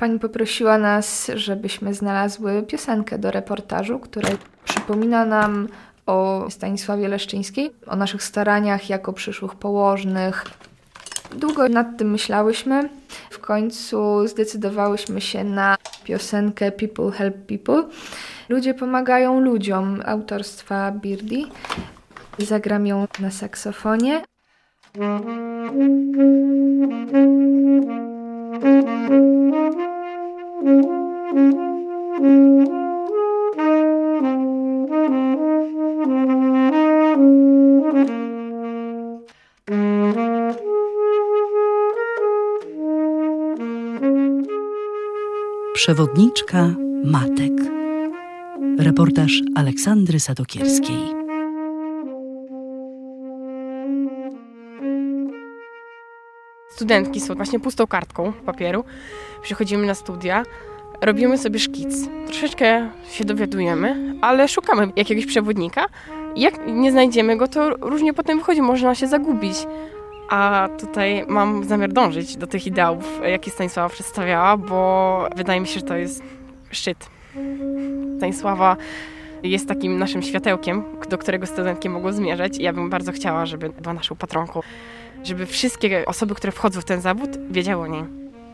Pani poprosiła nas, żebyśmy znalazły piosenkę do reportażu, która przypomina nam o Stanisławie Leszczyńskiej, o naszych staraniach jako przyszłych położnych. Długo nad tym myślałyśmy. W końcu zdecydowałyśmy się na piosenkę People Help People. Ludzie pomagają ludziom, autorstwa Birdi. Zagram ją na saksofonie. Przewodniczka matek. Reportaż Aleksandry Sadokierskiej. Studentki są właśnie pustą kartką papieru. Przychodzimy na studia, robimy sobie szkic. Troszeczkę się dowiadujemy, ale szukamy jakiegoś przewodnika. Jak nie znajdziemy go, to różnie potem wychodzi, można się zagubić. A tutaj mam zamiar dążyć do tych ideałów, jakie Stanisława przedstawiała, bo wydaje mi się, że to jest szczyt. Stanisława jest takim naszym światełkiem, do którego studentki mogą zmierzać. Ja bym bardzo chciała, żeby była naszą patronką, żeby wszystkie osoby, które wchodzą w ten zawód, wiedziały o niej.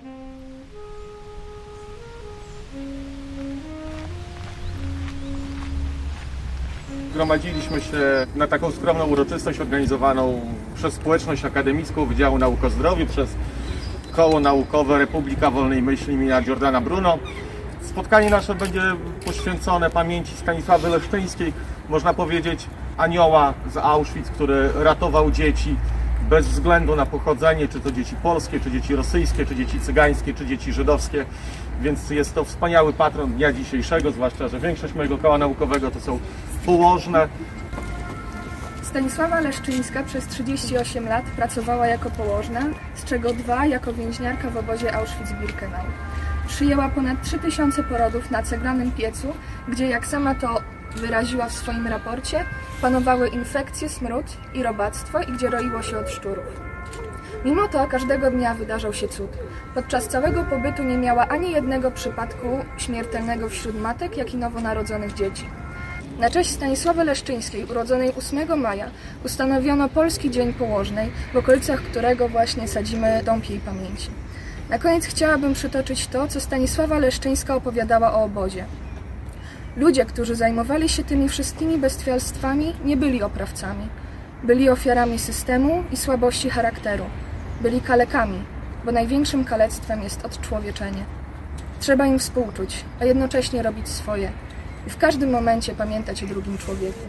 Zgromadziliśmy się na taką skromną uroczystość organizowaną przez społeczność akademicką Wydziału Nauk o Zdrowiu, przez Koło Naukowe Republika Wolnej Myśli imienia Giordana Bruno. Spotkanie nasze będzie poświęcone pamięci Stanisławy Leszczyńskiej, można powiedzieć anioła z Auschwitz, który ratował dzieci bez względu na pochodzenie, czy to dzieci polskie, czy dzieci rosyjskie, czy dzieci cygańskie, czy dzieci żydowskie. Więc jest to wspaniały patron dnia dzisiejszego, zwłaszcza że większość mojego koła naukowego to są położne. Stanisława Leszczyńska przez 38 lat pracowała jako położna, z czego 2 jako więźniarka w obozie Auschwitz-Birkenau. Przyjęła ponad 3000 porodów na ceglanym piecu, gdzie, jak sama to wyraziła w swoim raporcie, panowały infekcje, smród i robactwo i gdzie roiło się od szczurów. Mimo to każdego dnia wydarzał się cud. Podczas całego pobytu nie miała ani jednego przypadku śmiertelnego wśród matek, jak i nowonarodzonych dzieci. Na cześć Stanisławy Leszczyńskiej, urodzonej 8 maja, ustanowiono Polski Dzień Położnej, w okolicach którego właśnie sadzimy dąb jej pamięci. Na koniec chciałabym przytoczyć to, co Stanisława Leszczyńska opowiadała o obozie. Ludzie, którzy zajmowali się tymi wszystkimi bestialstwami, nie byli oprawcami. Byli ofiarami systemu i słabości charakteru. Byli kalekami, bo największym kalectwem jest odczłowieczenie. Trzeba im współczuć, a jednocześnie robić swoje. I w każdym momencie pamiętać o drugim człowieku.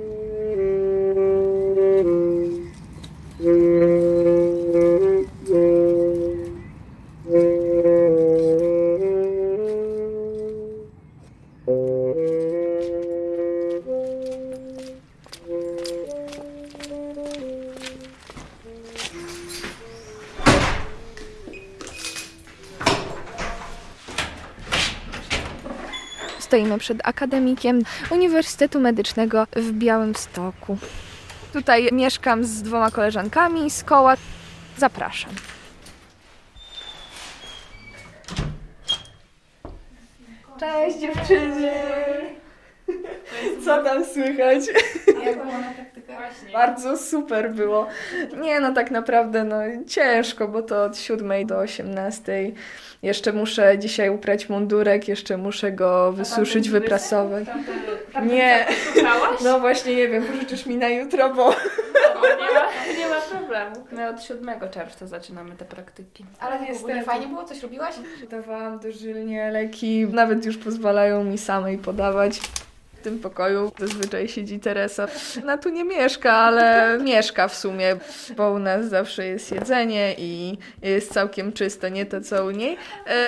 Stoimy przed akademikiem Uniwersytetu Medycznego w Białymstoku. Tutaj mieszkam z 2 koleżankami z koła. Zapraszam. Cześć dziewczyny! Co tam słychać? Jak była na praktykę? Właśnie. Bardzo super było. Nie no, tak naprawdę ciężko, bo to od 7 do 18. Jeszcze muszę dzisiaj uprać mundurek, jeszcze muszę go wysuszyć, wyprasować. Nie, no właśnie nie wiem, pożyczysz mi na jutro, bo... Nie ma problemu. My od 7 czerwca zaczynamy te praktyki. Ale niestety Fajnie było? Coś robiłaś? Dawałam dożylnie leki, nawet już pozwalają mi samej podawać. W tym pokoju zazwyczaj siedzi Teresa. Ona tu nie mieszka, ale mieszka w sumie, bo u nas zawsze jest jedzenie i jest całkiem czysto, nie to co u niej.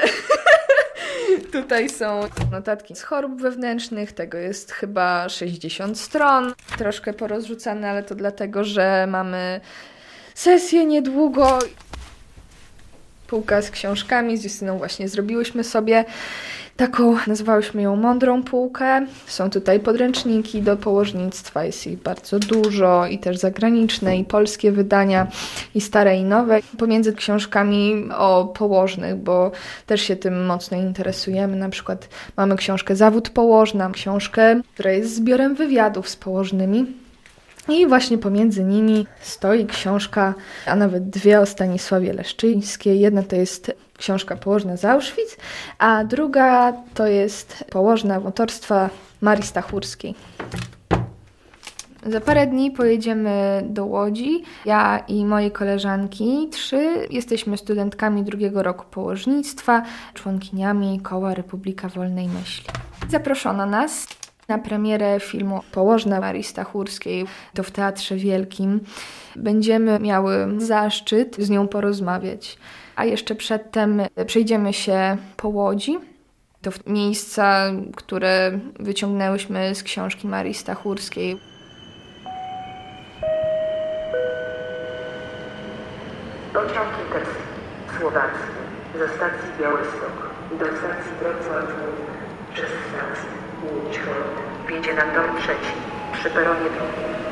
Tutaj są notatki z chorób wewnętrznych, tego jest chyba 60 stron. Troszkę porozrzucane, ale to dlatego, że mamy sesję niedługo. półka z książkami. Z Justyną właśnie zrobiłyśmy sobie taką, nazywałyśmy ją mądrą półkę. Są tutaj podręczniki do położnictwa, jest ich bardzo dużo i też zagraniczne i polskie wydania i stare i nowe. Pomiędzy książkami o położnych, bo też się tym mocno interesujemy. Na przykład mamy książkę Zawód położna, książkę, która jest zbiorem wywiadów z położnymi. I właśnie pomiędzy nimi stoi książka, a nawet dwie o Stanisławie Leszczyńskiej. Jedna to jest książka Położna z Auschwitz, a druga to jest Położna autorstwa Marii Stachurskiej. Za parę dni pojedziemy do Łodzi. Ja i moje koleżanki, 3, jesteśmy studentkami 2. roku położnictwa, członkiniami Koła Republika Wolnej Myśli. Zaproszono nas na premierę filmu Położna Marii Stachurskiej, to w Teatrze Wielkim. Będziemy miały zaszczyt z nią porozmawiać. A jeszcze przedtem przejdziemy się po Łodzi. To miejsca, które wyciągnęłyśmy z książki Marii Stachurskiej. Pociąg intersłowacki ze stacji Białystok do stacji Wrocław przez stację Łódź wjedzie na tor 3 przy peronie 2.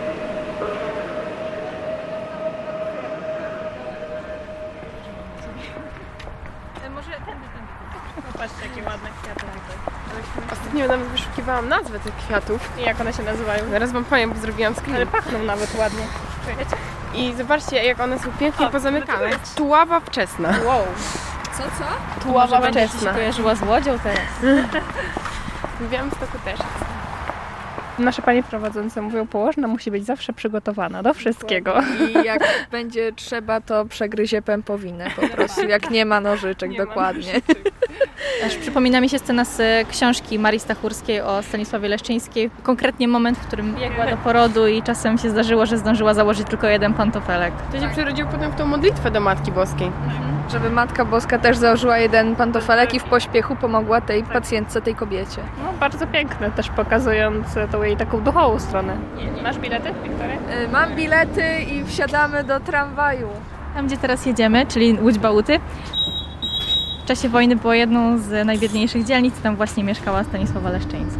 Może tędy. Popatrzcie, jakie ładne kwiaty tutaj. Ostatnio nawet wyszukiwałam nazwę tych kwiatów. I jak one się nazywają? Zaraz wam powiem, bo zrobiłam screen. Ale pachną nawet ładnie. Czujecie? I zobaczcie, jak one są pięknie pozamykane. Tuława wczesna. Wow. Co? Tuława wczesna. Się kojarzyła z Łodzią teraz. W Białymstoku też. Nasze panie prowadzące mówią, położna musi być zawsze przygotowana do wszystkiego. I jak będzie trzeba, to przegryzie pępowinę po prostu, jak nie ma nożyczek, dokładnie. Aż przypomina mi się scena z książki Marii Stachurskiej o Stanisławie Leszczyńskiej. Konkretnie moment, w którym biegła do porodu i czasem się zdarzyło, że zdążyła założyć tylko jeden pantofelek. To się przerodziło potem w tą modlitwę do Matki Boskiej. Żeby Matka Boska też założyła jeden pantofelek i w pośpiechu pomogła tej pacjentce, tej kobiecie. No, bardzo piękne, też pokazując tą jej taką duchową stronę. Masz bilety, Wiktoria? Mam bilety i wsiadamy do tramwaju. Tam, gdzie teraz jedziemy, czyli Łódź Bałuty, w czasie wojny była jedną z najbiedniejszych dzielnic, tam właśnie mieszkała Stanisława Leszczyńska.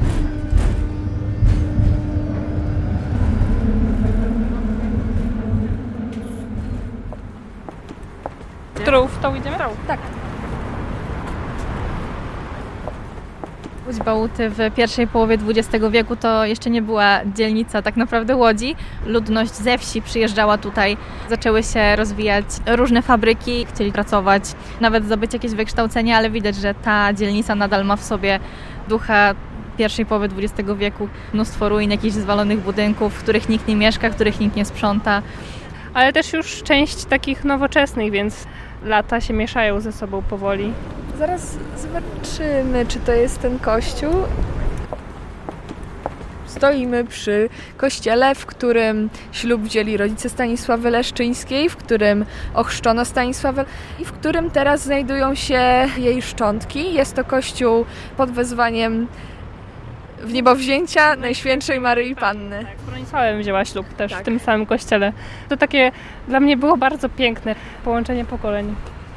Którą w tą idziemy? Tak. Łódź Bałuty w pierwszej połowie XX wieku to jeszcze nie była dzielnica tak naprawdę Łodzi. Ludność ze wsi przyjeżdżała tutaj, zaczęły się rozwijać różne fabryki, chcieli pracować, nawet zdobyć jakieś wykształcenie, ale widać, że ta dzielnica nadal ma w sobie ducha pierwszej połowy XX wieku. Mnóstwo ruin, jakichś zwalonych budynków, w których nikt nie mieszka, w których nikt nie sprząta. Ale też już część takich nowoczesnych, więc lata się mieszają ze sobą powoli. Zaraz zobaczymy, czy to jest ten kościół. Stoimy przy kościele, w którym ślub wzięli rodzice Stanisławy Leszczyńskiej, w którym ochrzczono Stanisławę i w którym teraz znajdują się jej szczątki. Jest to kościół pod wezwaniem Wniebowzięcia Najświętszej Maryi Panny. Tak, z Bronisławem wzięła ślub też Tak. w tym samym kościele. To takie dla mnie było bardzo piękne połączenie pokoleń.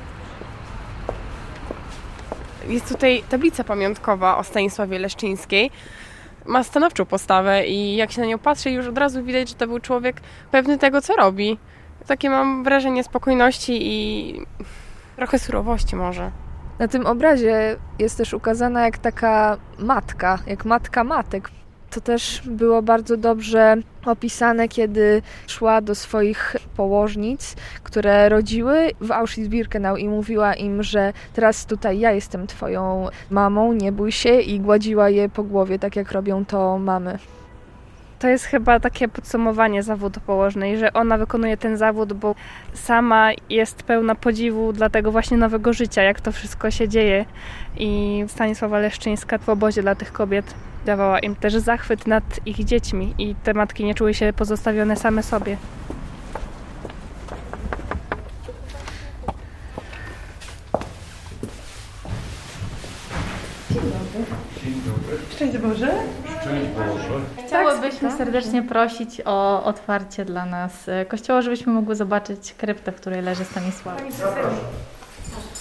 Jest tutaj tablica pamiątkowa o Stanisławie Leszczyńskiej. Ma stanowczą postawę i jak się na nią patrzy, już od razu widać, że to był człowiek pewny tego, co robi. Takie mam wrażenie spokojności i trochę surowości może. Na tym obrazie jest też ukazana jak taka matka, jak matka matek. To też było bardzo dobrze opisane, kiedy szła do swoich położnic, które rodziły w Auschwitz-Birkenau i mówiła im, że teraz tutaj ja jestem twoją mamą, nie bój się, i gładziła je po głowie, tak jak robią to mamy. To jest chyba takie podsumowanie zawodu położnej, że ona wykonuje ten zawód, bo sama jest pełna podziwu dla tego właśnie nowego życia, jak to wszystko się dzieje. I Stanisława Leszczyńska w obozie dla tych kobiet dawała im też zachwyt nad ich dziećmi i te matki nie czuły się pozostawione same sobie. Szczęść Boże. Chciałybyśmy serdecznie prosić o otwarcie dla nas kościoła, żebyśmy mogły zobaczyć kryptę, w której leży Stanisław.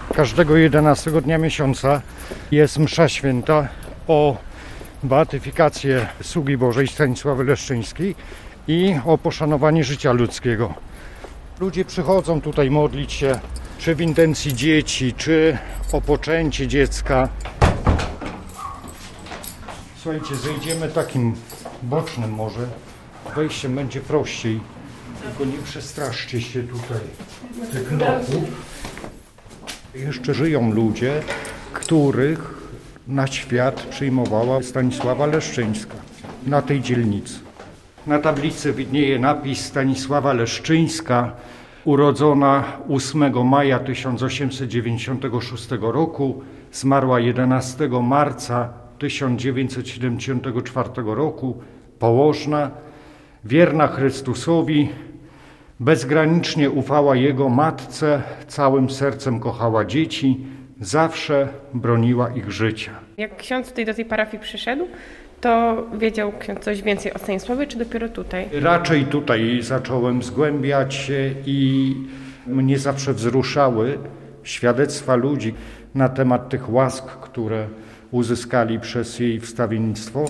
Każdego 11 dnia miesiąca jest msza święta o beatyfikację sługi Bożej Stanisławy Leszczyńskiej i o poszanowanie życia ludzkiego. Ludzie przychodzą tutaj modlić się, czy w intencji dzieci, czy o poczęcie dziecka. Słuchajcie, zejdziemy takim bocznym może, wejściem będzie prościej, tylko nie przestraszcie się tutaj tych noców. Jeszcze żyją ludzie, których na świat przyjmowała Stanisława Leszczyńska na tej dzielnicy. Na tablicy widnieje napis Stanisława Leszczyńska, urodzona 8 maja 1896 roku, zmarła 11 marca 1974 roku, położna, wierna Chrystusowi, bezgranicznie ufała Jego matce, całym sercem kochała dzieci, zawsze broniła ich życia. Jak ksiądz tutaj do tej parafii przyszedł, to wiedział ksiądz coś więcej o Stanisławie, czy dopiero tutaj? Raczej tutaj zacząłem zgłębiać się i mnie zawsze wzruszały świadectwa ludzi na temat tych łask, które uzyskali przez jej wstawiennictwo.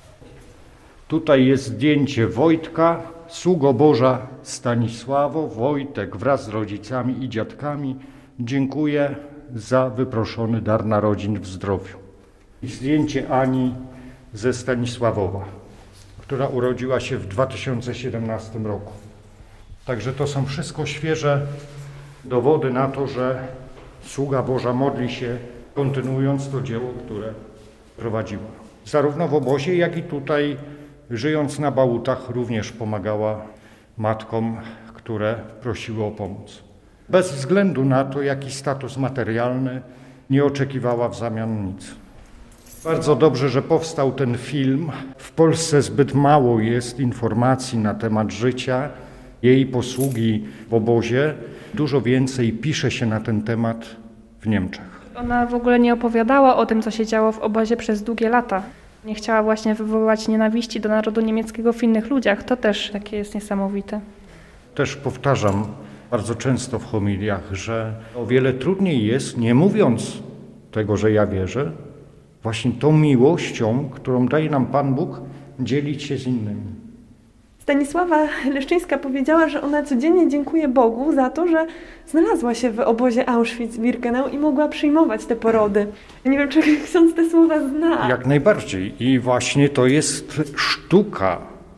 Tutaj jest zdjęcie Wojtka, sługo Boża Stanisławo. Wojtek wraz z rodzicami i dziadkami dziękuję za wyproszony dar narodzin w zdrowiu. I zdjęcie Ani ze Stanisławowa, która urodziła się w 2017 roku. Także to są wszystko świeże dowody na to, że sługa Boża modli się, kontynuując to dzieło, które prowadziła. Zarówno w obozie, jak i tutaj, żyjąc na Bałutach, również pomagała matkom, które prosiły o pomoc. Bez względu na to, jaki status materialny, nie oczekiwała w zamian nic. Bardzo dobrze, że powstał ten film. W Polsce zbyt mało jest informacji na temat życia jej posługi w obozie. Dużo więcej pisze się na ten temat w Niemczech. Ona w ogóle nie opowiadała o tym, co się działo w obozie przez długie lata. Nie chciała właśnie wywoływać nienawiści do narodu niemieckiego w innych ludziach. To też takie jest niesamowite. Też powtarzam bardzo często w homiliach, że o wiele trudniej jest, nie mówiąc tego, że ja wierzę, właśnie tą miłością, którą daje nam Pan Bóg, dzielić się z innymi. Stanisława Leszczyńska powiedziała, że ona codziennie dziękuje Bogu za to, że znalazła się w obozie Auschwitz-Birkenau i mogła przyjmować te porody. Nie wiem, czy ksiądz te słowa zna. Jak najbardziej. I właśnie to jest sztuka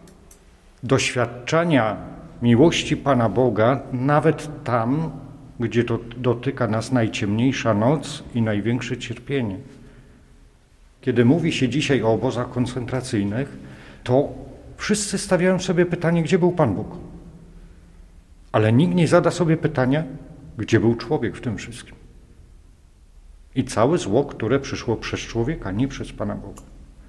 doświadczania miłości Pana Boga, nawet tam, gdzie to dotyka nas najciemniejsza noc i największe cierpienie. Kiedy mówi się dzisiaj o obozach koncentracyjnych, to wszyscy stawiają sobie pytanie, gdzie był Pan Bóg. Ale nikt nie zada sobie pytania, gdzie był człowiek w tym wszystkim. I całe zło, które przyszło przez człowieka, nie przez Pana Boga.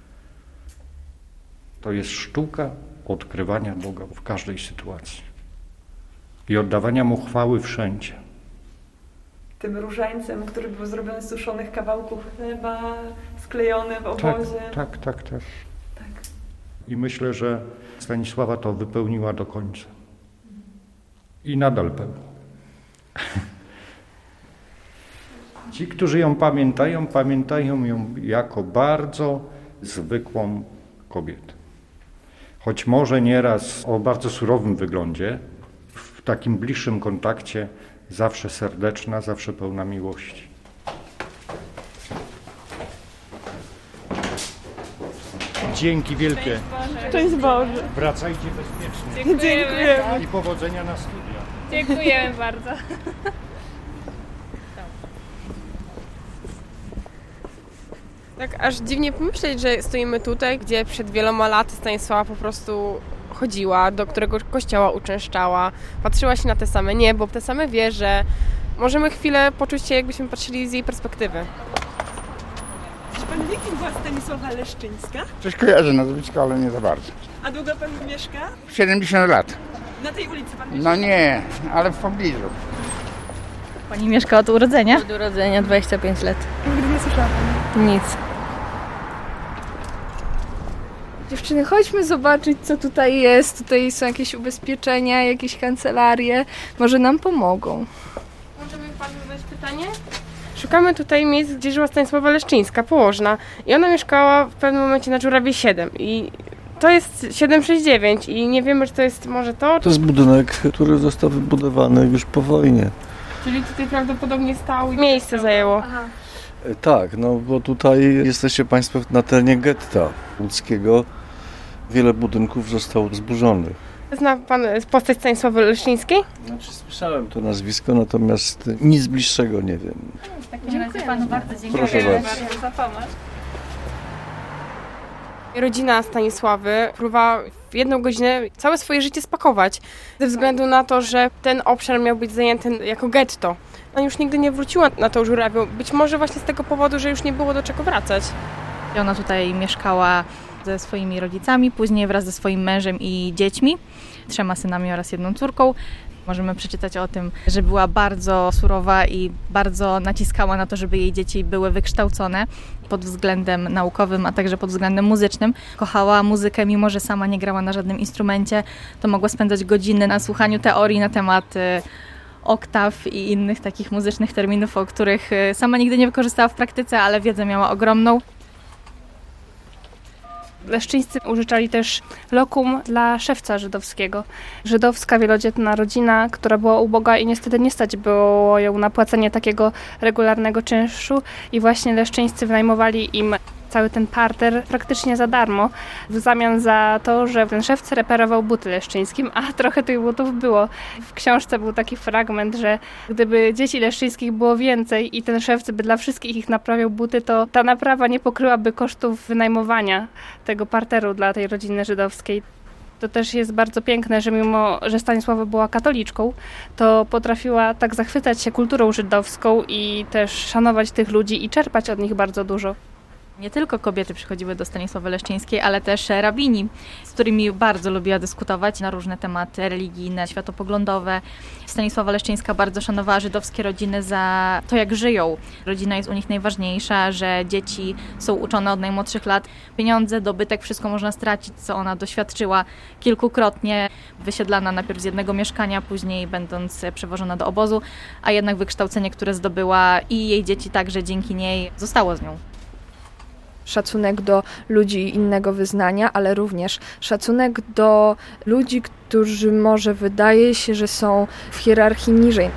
To jest sztuka odkrywania Boga w każdej sytuacji i oddawania Mu chwały wszędzie. Tym różańcem, który był zrobiony z suszonych kawałków chleba, sklejony w obozie. Tak. I myślę, że Stanisława to wypełniła do końca. I nadal pełni. Ci, którzy ją pamiętają ją jako bardzo zwykłą kobietę. Choć może nieraz o bardzo surowym wyglądzie, w takim bliższym kontakcie zawsze serdeczna, zawsze pełna miłości. Dzięki wielkie. Szczęść Boże. Wracajcie bezpiecznie. Dziękujemy. I powodzenia na studiach. Dziękujemy bardzo. Tak aż dziwnie pomyśleć, że stoimy tutaj, gdzie przed wieloma laty Stanisława po prostu chodziła, do którego kościoła uczęszczała, patrzyła się na te same niebo, te same wieże. Możemy chwilę poczuć się, jakbyśmy patrzyli z jej perspektywy. Czy pan wie, kim była Stanisława Leszczyńska? Coś kojarzę nazwisko, ale nie za bardzo. A długo pan mieszka? 70 lat. Na tej ulicy pan mieszka? No nie, ale w pobliżu. Pani mieszka od urodzenia? Od urodzenia 25 lat. Nigdy nie słyszałam pani. Nic. Dziewczyny, chodźmy zobaczyć, co tutaj jest. Tutaj są jakieś ubezpieczenia, jakieś kancelarie. Może nam pomogą. Możemy panu zadać pytanie? Szukamy tutaj miejsc, gdzie żyła Stanisława Leszczyńska, położna. I ona mieszkała w pewnym momencie na Żurawie 7. I to jest 769 i nie wiemy, czy to jest może to. To jest budynek, który został wybudowany już po wojnie. Czyli tutaj prawdopodobnie stał i miejsce zajęło. Aha. Tak, no bo tutaj jesteście Państwo na terenie getta łódzkiego. Wiele budynków zostało zburzonych. Zna Pan postać Stanisławy Leszczyńskiej? Znaczy, słyszałem to nazwisko, natomiast nic bliższego nie wiem. W takim razie Panu bardzo dziękuję. Proszę bardzo. Za pomoc. Rodzina Stanisławy próbowała w 1 godzinę całe swoje życie spakować, ze względu na to, że ten obszar miał być zajęty jako getto. Ona już nigdy nie wróciła na tą Żurawią, być może właśnie z tego powodu, że już nie było do czego wracać. Ona tutaj mieszkała ze swoimi rodzicami, później wraz ze swoim mężem i dziećmi, 3 synami oraz 1 córką. Możemy przeczytać o tym, że była bardzo surowa i bardzo naciskała na to, żeby jej dzieci były wykształcone pod względem naukowym, a także pod względem muzycznym. Kochała muzykę, mimo że sama nie grała na żadnym instrumencie, to mogła spędzać godziny na słuchaniu teorii na temat oktaw i innych takich muzycznych terminów, o których sama nigdy nie wykorzystała w praktyce, ale wiedzę miała ogromną. Leszczyńscy użyczali też lokum dla szewca żydowskiego. Żydowska wielodzietna rodzina, która była uboga i niestety nie stać było ją na płacenie takiego regularnego czynszu i właśnie Leszczyńscy wynajmowali im cały ten parter praktycznie za darmo, w zamian za to, że ten szewc reperował buty Leszczyńskim, a trochę tych butów było. W książce był taki fragment, że gdyby dzieci Leszczyńskich było więcej i ten szewc by dla wszystkich ich naprawiał buty, to ta naprawa nie pokryłaby kosztów wynajmowania tego parteru dla tej rodziny żydowskiej. To też jest bardzo piękne, że mimo, że Stanisława była katoliczką, to potrafiła tak zachwycać się kulturą żydowską i też szanować tych ludzi i czerpać od nich bardzo dużo. Nie tylko kobiety przychodziły do Stanisławy Leszczyńskiej, ale też rabini, z którymi bardzo lubiła dyskutować na różne tematy religijne, światopoglądowe. Stanisława Leszczyńska bardzo szanowała żydowskie rodziny za to, jak żyją. Rodzina jest u nich najważniejsza, że dzieci są uczone od najmłodszych lat. Pieniądze, dobytek, wszystko można stracić, co ona doświadczyła kilkukrotnie. Wysiedlana najpierw z jednego mieszkania, później będąc przewożona do obozu, a jednak wykształcenie, które zdobyła i jej dzieci także dzięki niej zostało z nią. Szacunek do ludzi innego wyznania, ale również szacunek do ludzi, którzy może wydaje się, że są w hierarchii niżej.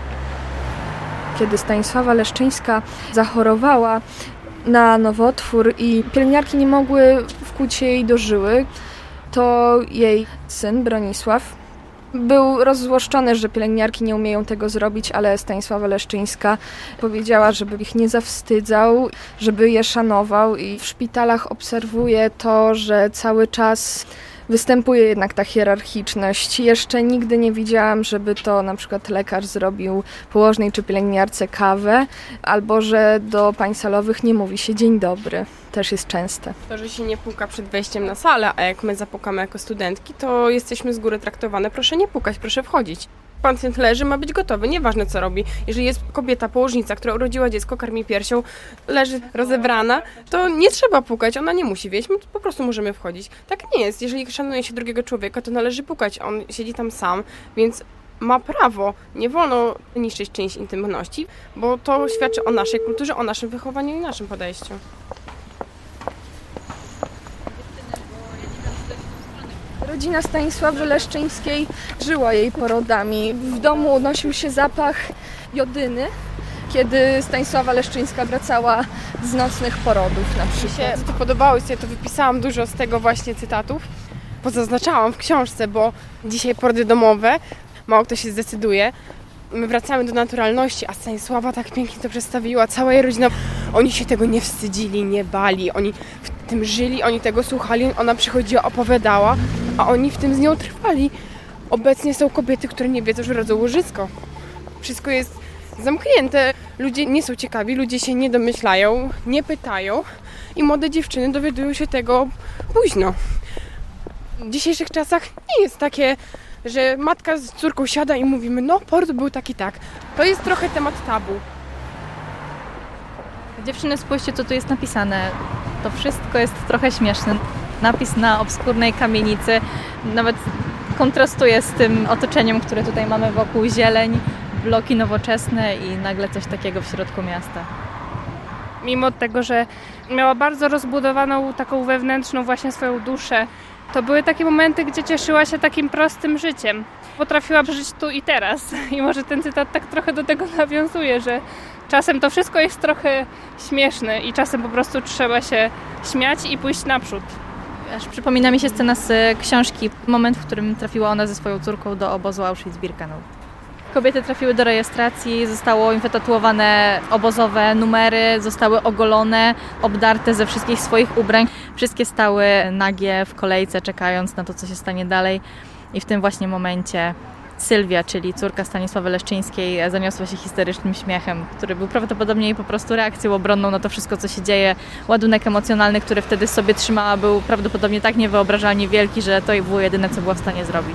Kiedy Stanisława Leszczyńska zachorowała na nowotwór i pielęgniarki nie mogły wkuć jej do żyły, to jej syn Bronisław był rozzłoszczony, że pielęgniarki nie umieją tego zrobić, ale Stanisława Leszczyńska powiedziała, żeby ich nie zawstydzał, żeby je szanował i w szpitalach obserwuje to, że cały czas występuje jednak ta hierarchiczność. Jeszcze nigdy nie widziałam, żeby to na przykład lekarz zrobił położnej czy pielęgniarce kawę, albo że do pań salowych nie mówi się dzień dobry. Też jest częste. To, że się nie puka przed wejściem na salę, a jak my zapukamy jako studentki, to jesteśmy z góry traktowane. Proszę nie pukać, proszę wchodzić. Pacjent leży, ma być gotowy, nieważne co robi. Jeżeli jest kobieta, położnica, która urodziła dziecko, karmi piersią, leży rozebrana, to nie trzeba pukać, ona nie musi wieść, my po prostu możemy wchodzić. Tak nie jest. Jeżeli szanuje się drugiego człowieka, to należy pukać. On siedzi tam sam, więc ma prawo. Nie wolno niszczyć czyjejś intymności, bo to świadczy o naszej kulturze, o naszym wychowaniu i naszym podejściu. Rodzina Stanisławy Leszczyńskiej żyła jej porodami. W domu unosił się zapach jodyny, kiedy Stanisława Leszczyńska wracała z nocnych porodów na przykład. Mi się to podobało i sobie to wypisałam dużo z tego właśnie cytatów. Pozaznaczałam w książce, bo dzisiaj porody domowe, mało kto się zdecyduje. My wracamy do naturalności, a Stanisława tak pięknie to przedstawiła, cała jej rodzina. Oni się tego nie wstydzili, nie bali, oni w tym żyli, oni tego słuchali, ona przychodziła, opowiadała, a oni w tym z nią trwali. Obecnie są kobiety, które nie wiedzą, że rodzą łożysko. Wszystko jest zamknięte, ludzie nie są ciekawi, ludzie się nie domyślają, nie pytają i młode dziewczyny dowiadują się tego późno. W dzisiejszych czasach nie jest takie, że matka z córką siada i mówimy, no poród był taki tak. To jest trochę temat tabu. Dziewczyny, spójrzcie, co tu jest napisane. To wszystko jest trochę śmieszne. Napis na obskurnej kamienicy nawet kontrastuje z tym otoczeniem, które tutaj mamy wokół, zieleń, bloki nowoczesne i nagle coś takiego w środku miasta. Mimo tego, że miała bardzo rozbudowaną taką wewnętrzną właśnie swoją duszę, to były takie momenty, gdzie cieszyła się takim prostym życiem. Potrafiła żyć tu i teraz. I może ten cytat tak trochę do tego nawiązuje, że czasem to wszystko jest trochę śmieszne i czasem po prostu trzeba się śmiać i pójść naprzód. Aż przypomina mi się scena z książki, moment, w którym trafiła ona ze swoją córką do obozu Auschwitz-Birkenau. Kobiety trafiły do rejestracji, zostało im wytatuowane obozowe numery, zostały ogolone, obdarte ze wszystkich swoich ubrań. Wszystkie stały nagie w kolejce, czekając na to, co się stanie dalej. I w tym właśnie momencie Sylwia, czyli córka Stanisławy Leszczyńskiej, zaniosła się histerycznym śmiechem, który był prawdopodobnie jej po prostu reakcją obronną na to wszystko, co się dzieje. Ładunek emocjonalny, który wtedy sobie trzymała, był prawdopodobnie tak niewyobrażalnie wielki, że to było jedyne, co była w stanie zrobić.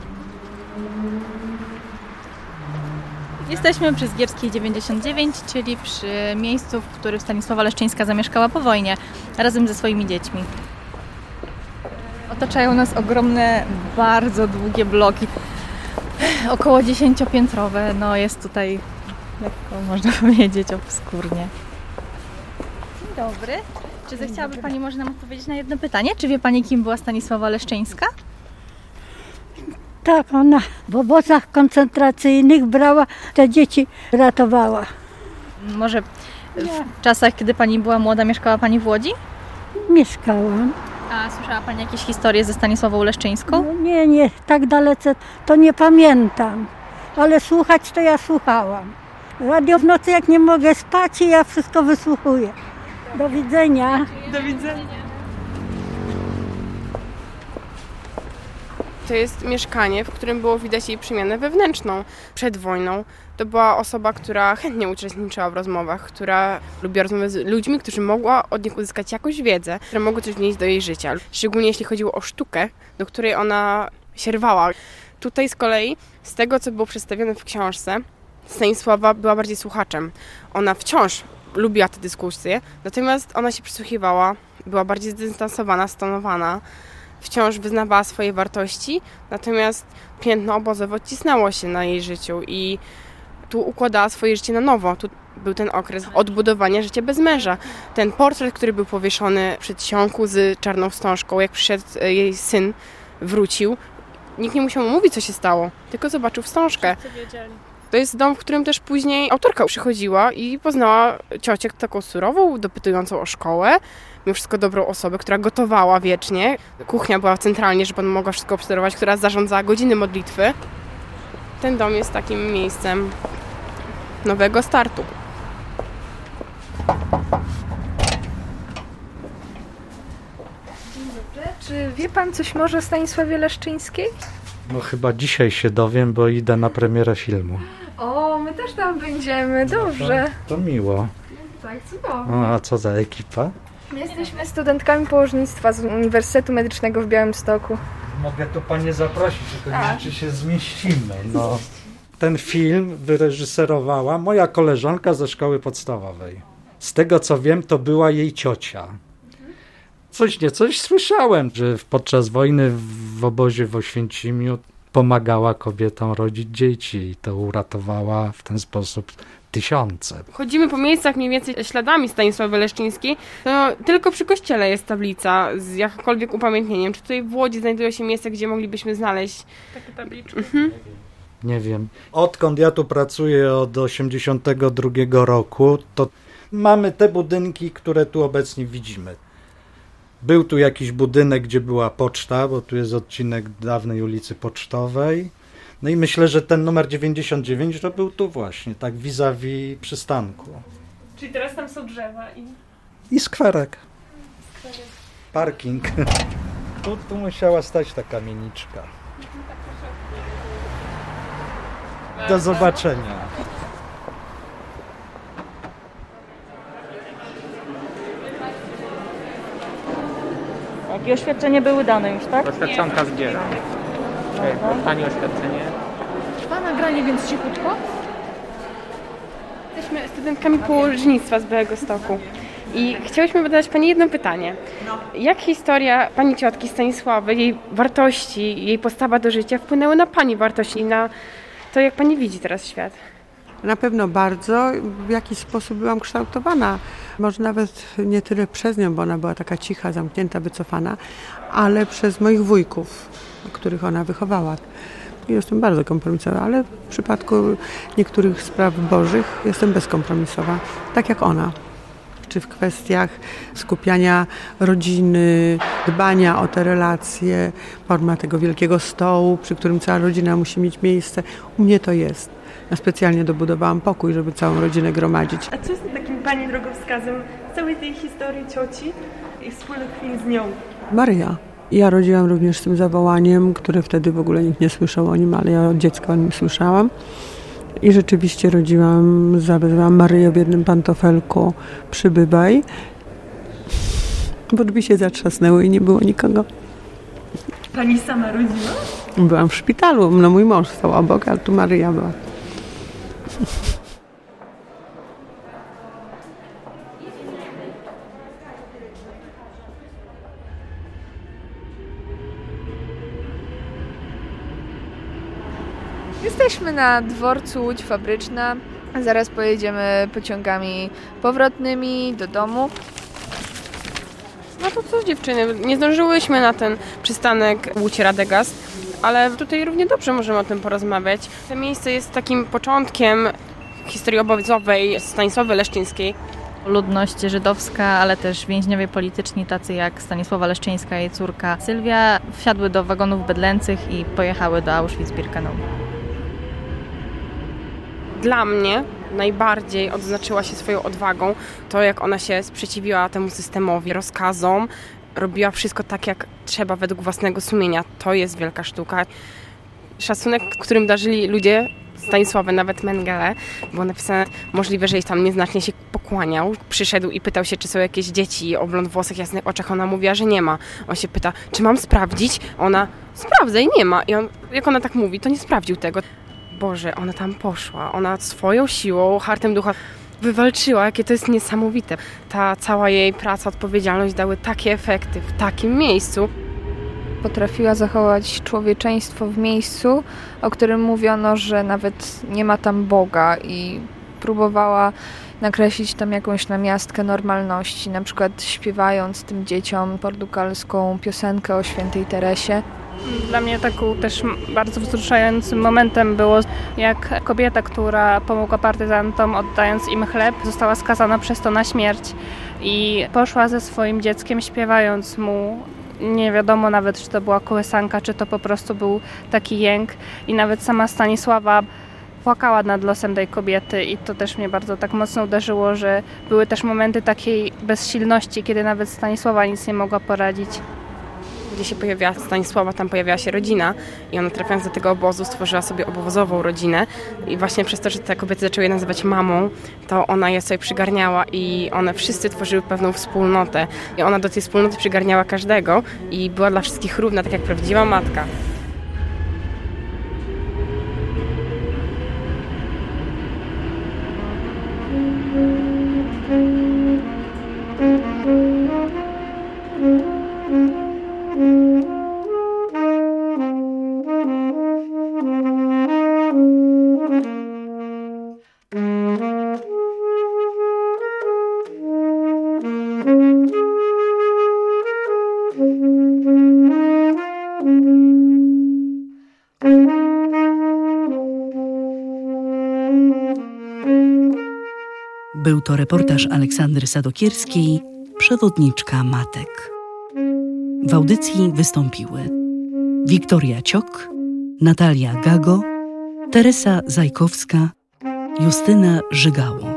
Jesteśmy przy Zgierskiej 99, czyli przy miejscu, w którym Stanisława Leszczyńska zamieszkała po wojnie, razem ze swoimi dziećmi. Otaczają nas ogromne, bardzo długie bloki, około 10-piętrowe. No jest tutaj, lekko można powiedzieć, obskurnie. Dzień dobry. Czy zechciałaby Pani może nam odpowiedzieć na jedno pytanie? Czy wie Pani, kim była Stanisława Leszczyńska? Tak, ona w obozach koncentracyjnych brała, te dzieci ratowała. Może w czasach, kiedy Pani była młoda, mieszkała Pani w Łodzi? Mieszkałam. A słyszała Pani jakieś historie ze Stanisławą Leszczyńską? No nie, tak dalece to nie pamiętam, ale słuchać to ja słuchałam. Radio w nocy, jak nie mogę spać, i ja wszystko wysłuchuję. Do widzenia. Do widzenia. To jest mieszkanie, w którym było widać jej przemianę wewnętrzną. Przed wojną to była osoba, która chętnie uczestniczyła w rozmowach, która lubiła rozmawiać z ludźmi, którzy mogła od nich uzyskać jakąś wiedzę, które mogły coś wnieść do jej życia. Szczególnie jeśli chodziło o sztukę, do której ona się rwała. Tutaj z kolei, z tego co było przedstawione w książce, Stanisława była bardziej słuchaczem. Ona wciąż lubiła te dyskusje, natomiast ona się przysłuchiwała, była bardziej zdystansowana, stonowana. Wciąż wyznawała swoje wartości, natomiast piętno obozowe odcisnęło się na jej życiu i tu układała swoje życie na nowo. Tu był ten okres odbudowania życia bez męża. Ten portret, który był powieszony przy Sionku z czarną wstążką, jak przyszedł jej syn, wrócił, nikt nie musiał mu mówić, co się stało, tylko zobaczył wstążkę. To jest dom, w którym też później autorka przychodziła i poznała ciocię taką surową, dopytującą o szkołę, mimo wszystko dobrą osobę, która gotowała wiecznie. Kuchnia była centralnie, żeby mogła wszystko obserwować, która zarządzała godziny modlitwy. Ten dom jest takim miejscem nowego startu. Dzień dobry. Czy wie Pan coś może o Stanisławie Leszczyńskiej? No chyba dzisiaj się dowiem, bo idę na premierę filmu. O, my też tam będziemy, dobrze. To miło. Tak, cudownie. A co za ekipa? My jesteśmy studentkami położnictwa z Uniwersytetu Medycznego w Białymstoku. Mogę tu Panie zaprosić, tylko nie wiem, czy się zmieścimy. No. Ten film wyreżyserowała moja koleżanka ze szkoły podstawowej. Z tego co wiem, to była jej ciocia. Coś słyszałem, że podczas wojny w obozie w Oświęcimiu pomagała kobietom rodzić dzieci i to uratowała w ten sposób tysiące. Chodzimy po miejscach mniej więcej śladami Stanisławy Leszczyńskiej, to tylko przy kościele jest tablica z jakimkolwiek upamiętnieniem. Czy tutaj w Łodzi znajduje się miejsce, gdzie moglibyśmy znaleźć takie tabliczki? Nie wiem. Odkąd ja tu pracuję od 1982 roku, to mamy te budynki, które tu obecnie widzimy. Był tu jakiś budynek, gdzie była poczta, bo tu jest odcinek dawnej ulicy Pocztowej. No i myślę, że ten numer 99 to był tu właśnie, tak vis-a-vis przystanku. Czyli teraz tam są drzewa I skwerek. Parking. Tu musiała stać ta kamieniczka. Do zobaczenia. I oświadczenie były dane już, tak? Oświadczonka zbiera. Pani oświadczenie. Trwa nagranie, więc cichutko. Jesteśmy studentkami położnictwa z Białegostoku i chciałyśmy zadać Pani jedno pytanie. Jak historia Pani ciotki Stanisławy, jej wartości, jej postawa do życia wpłynęły na Pani wartości i na to, jak Pani widzi teraz świat? Na pewno bardzo. W jakiś sposób byłam kształtowana. Może nawet nie tyle przez nią, bo ona była taka cicha, zamknięta, wycofana, ale przez moich wujków, których ona wychowała. Jestem bardzo kompromisowa, ale w przypadku niektórych spraw bożych jestem bezkompromisowa, tak jak ona. Czy w kwestiach skupiania rodziny, dbania o te relacje, forma tego wielkiego stołu, przy którym cała rodzina musi mieć miejsce. U mnie to jest. Ja specjalnie dobudowałam pokój, żeby całą rodzinę gromadzić. A co jest takim Pani drogowskazem w całej tej historii cioci i wspólnych chwil z nią? Maryja. Ja rodziłam również z tym zawołaniem, które wtedy w ogóle nikt nie słyszał o nim, ale ja od dziecka o nim słyszałam. I rzeczywiście zawezwałam Maryję w jednym pantofelku, przybywaj. Bo drzwi się zatrzasnęły i nie było nikogo. Pani sama rodziła? Byłam w szpitalu, no mój mąż stał obok, ale tu Maryja była. Jesteśmy na dworcu Łódź Fabryczna. Zaraz pojedziemy pociągami powrotnymi do domu. No to co, dziewczyny, nie zdążyłyśmy na ten przystanek Łódź-Radegast, ale tutaj równie dobrze możemy o tym porozmawiać. To miejsce jest takim początkiem historii obozowej Stanisławy Leszczyńskiej. Ludność żydowska, ale też więźniowie polityczni, tacy jak Stanisława Leszczyńska i jej córka Sylwia, wsiadły do wagonów bydlęcych i pojechały do Auschwitz-Birkenau. Dla mnie najbardziej odznaczyła się swoją odwagą to, jak ona się sprzeciwiła temu systemowi, rozkazom, robiła wszystko tak, jak trzeba według własnego sumienia. To jest wielka sztuka. Szacunek, którym darzyli ludzie Stanisławy, nawet Mengele, było napisane, możliwe, że jej tam nieznacznie się pokłaniał. Przyszedł i pytał się, czy są jakieś dzieci o blond włosach, jasnych oczach. Ona mówiła, że nie ma. On się pyta, czy mam sprawdzić? Ona, sprawdza i nie ma. I on, jak ona tak mówi, to nie sprawdził tego. Boże, ona tam poszła. Ona swoją siłą, hartem ducha wywalczyła, jakie to jest niesamowite. Ta cała jej praca, odpowiedzialność dały takie efekty w takim miejscu. Potrafiła zachować człowieczeństwo w miejscu, o którym mówiono, że nawet nie ma tam Boga, i próbowała nakreślić tam jakąś namiastkę normalności, na przykład śpiewając tym dzieciom portugalską piosenkę o świętej Teresie. Dla mnie taką też bardzo wzruszającym momentem było, jak kobieta, która pomogła partyzantom, oddając im chleb, została skazana przez to na śmierć i poszła ze swoim dzieckiem, śpiewając mu. Nie wiadomo nawet, czy to była kołysanka, czy to po prostu był taki jęk. I nawet sama Stanisława płakała nad losem tej kobiety i to też mnie bardzo tak mocno uderzyło, że były też momenty takiej bezsilności, kiedy nawet Stanisława nic nie mogła poradzić. Gdzie się pojawiała Stanisława, tam pojawiała się rodzina i ona, trafiając do tego obozu, stworzyła sobie obozową rodzinę i właśnie przez to, że te kobiety zaczęły je nazywać mamą, to ona je sobie przygarniała i one wszyscy tworzyły pewną wspólnotę i ona do tej wspólnoty przygarniała każdego i była dla wszystkich równa, tak jak prawdziwa matka. Był to reportaż Aleksandry Sadokierskiej, przewodniczka matek. W audycji wystąpiły Wiktoria Ciok, Natalia Gago, Teresa Zajkowska, Justyna Żygało.